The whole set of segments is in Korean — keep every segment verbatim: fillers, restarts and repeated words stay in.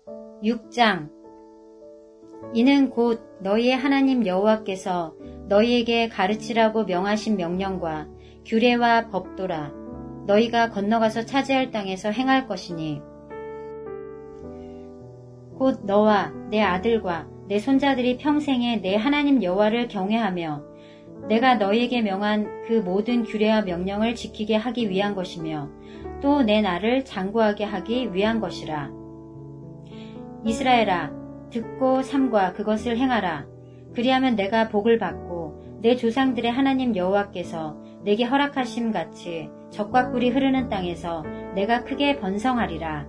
육 장. 이는 곧 너희의 하나님 여호와께서 너희에게 가르치라고 명하신 명령과 규례와 법도라. 너희가 건너가서 차지할 땅에서 행할 것이니 곧 너와 내 아들과 내 손자들이 평생에 내 하나님 여호와를 경외하며 내가 너희에게 명한 그 모든 규례와 명령을 지키게 하기 위한 것이며 또 내 나를 장구하게 하기 위한 것이라. 이스라엘아, 듣고 삼가 그것을 행하라. 그리하면 내가 복을 받고 내 조상들의 하나님 여호와께서 내게 허락하심 같이 젖과 꿀이 흐르는 땅에서 내가 크게 번성하리라.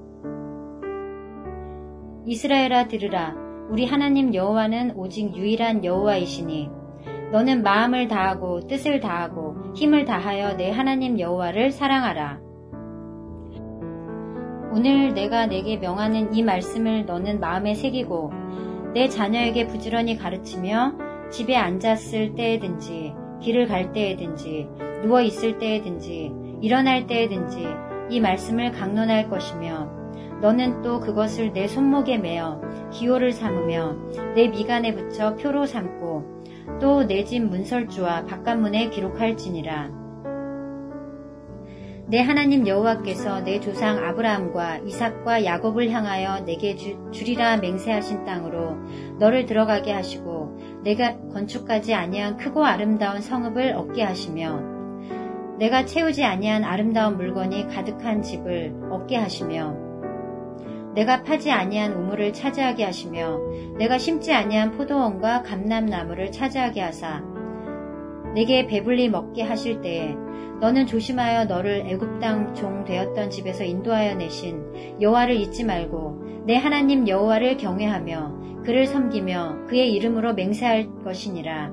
이스라엘아, 들으라. 우리 하나님 여호와는 오직 유일한 여호와이시니 너는 마음을 다하고 뜻을 다하고 힘을 다하여 내 하나님 여호와를 사랑하라. 오늘 내가 내게 명하는 이 말씀을 너는 마음에 새기고 내 자녀에게 부지런히 가르치며 집에 앉았을 때에든지 길을 갈 때에든지 누워 있을 때에든지 일어날 때에든지 이 말씀을 강론할 것이며 너는 또 그것을 내 손목에 매어 기호를 삼으며 내 미간에 붙여 표로 삼고 또 내 집 문설주와 바깥문에 기록할지니라. 내 하나님 여호와께서 내 조상 아브라함과 이삭과 야곱을 향하여 내게 주, 주리라 맹세하신 땅으로 너를 들어가게 하시고 내가 건축하지 아니한 크고 아름다운 성읍을 얻게 하시며 내가 채우지 아니한 아름다운 물건이 가득한 집을 얻게 하시며 내가 파지 아니한 우물을 차지하게 하시며 내가 심지 아니한 포도원과 감람나무를 차지하게 하사 내게 배불리 먹게 하실 때에 너는 조심하여 너를 애굽 땅 종 되었던 집에서 인도하여 내신 여호와를 잊지 말고 내 하나님 여호와를 경외하며 그를 섬기며 그의 이름으로 맹세할 것이니라.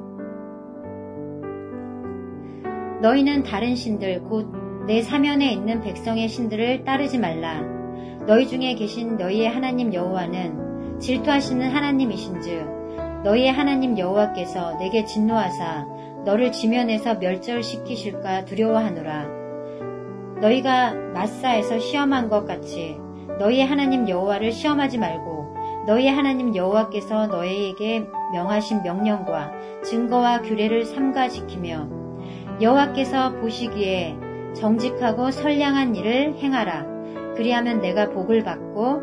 너희는 다른 신들 곧 내 사면에 있는 백성의 신들을 따르지 말라. 너희 중에 계신 너희의 하나님 여호와는 질투하시는 하나님이신즉 너희의 하나님 여호와께서 내게 진노하사 너를 지면에서 멸절시키실까 두려워하노라. 너희가 마사에서 시험한 것 같이 너희의 하나님 여호와를 시험하지 말고 너희의 하나님 여호와께서 너희에게 명하신 명령과 증거와 규례를 삼가 지키며 여호와께서 보시기에 정직하고 선량한 일을 행하라. 그리하면 내가 복을 받고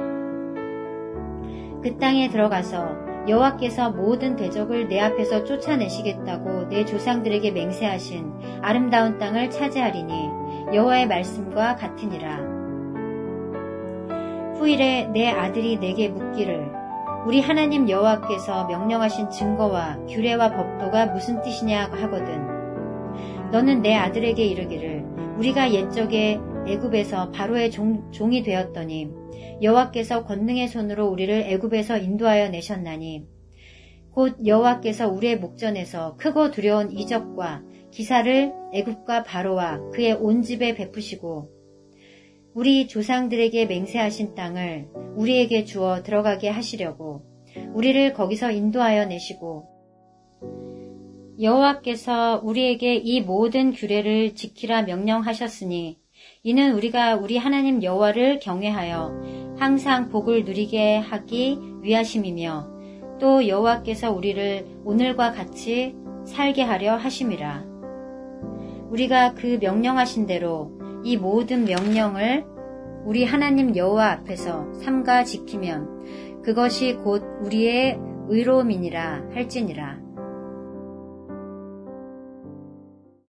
그 땅에 들어가서 여호와께서 모든 대적을 내 앞에서 쫓아내시겠다고 내 조상들에게 맹세하신 아름다운 땅을 차지하리니 여호와의 말씀과 같으니라. 후일에 내 아들이 내게 묻기를 우리 하나님 여호와께서 명령하신 증거와 규례와 법도가 무슨 뜻이냐 하거든. 너는 내 아들에게 이르기를 우리가 옛적에 애굽에서 바로의 종, 종이 되었더니 여호와께서 권능의 손으로 우리를 애굽에서 인도하여 내셨나니 곧 여호와께서 우리의 목전에서 크고 두려운 이적과 기사를 애굽과 바로와 그의 온 집에 베푸시고 우리 조상들에게 맹세하신 땅을 우리에게 주어 들어가게 하시려고 우리를 거기서 인도하여 내시고 여호와께서 우리에게 이 모든 규례를 지키라 명령하셨으니 이는 우리가 우리 하나님 여호와를 경외하여 항상 복을 누리게 하기 위하심이며 또 여호와께서 우리를 오늘과 같이 살게 하려 하심이라. 우리가 그 명령하신 대로 이 모든 명령을 우리 하나님 여호와 앞에서 삼가 지키면 그것이 곧 우리의 의로움이니라 할지니라.